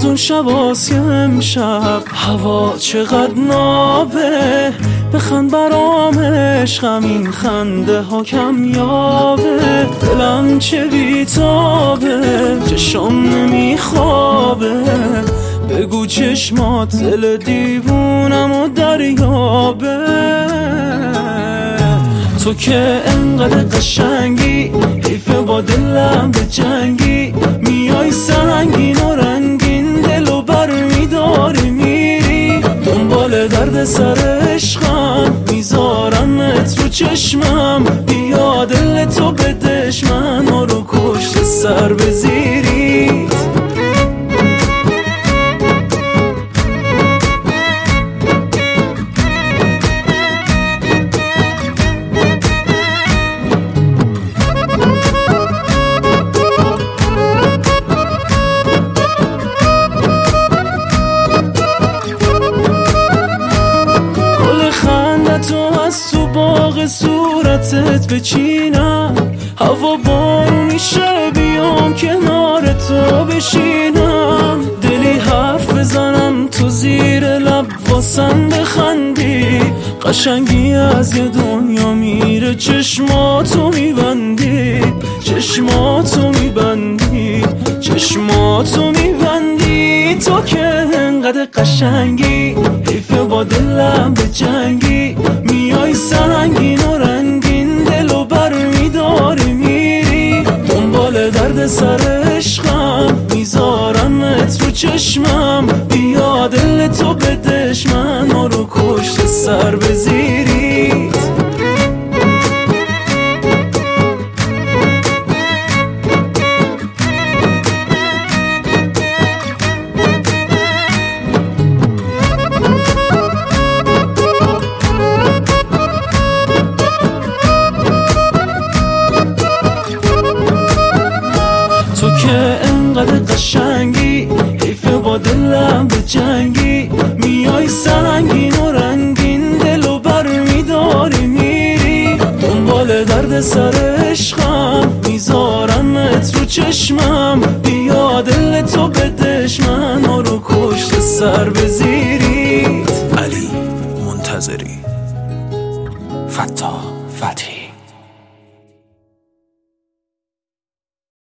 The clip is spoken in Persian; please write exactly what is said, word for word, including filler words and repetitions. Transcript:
از اون شباست که امشب هوا چقدر نابه، بخند برام عشقم این خنده ها کمیابه. دلم چه بیتابه، چشم نمیخوابه، بگو چشمات دل دیوونم و دریابه. تو که انقدر قشنگی، حیفه با دلم به جنگی، میای سنگین و رنگین دلو بر میداری میری. دنبال درد سر عشقم، میذارمت رو چشمم، بیا دل تو بدش منو رو کشت سر بزیری. تو از تو باغ صورتت بچینم، هوا بارونی شه بیام کنار تو بشینم. دلی حرف بزنم تو زیر لب واسم بخندی، قشنگی از یه دنیا میره چشماتو میبندی، چشماتو میبندی، چشماتو میبندی. تو که انقدر قشنگی، حیفه با دلم به جنگی، میای سنگین و رنگین دلو بر میداری میری. دنبال درد سر عشقم، میذارمت رو چشمم، بیا دل تو بدش منو رو کشت سر بزیری. تو که انقدر قشنگی، حیفه با دلم به جنگی، میای سنگین و رنگین دلو بر میداری میری. دنبال درد سر عشقم، میذارمت رو چشمم، بیا دل تو بدش منو رو کشت سر بزیری. علی منتظری، فتاح فتحی.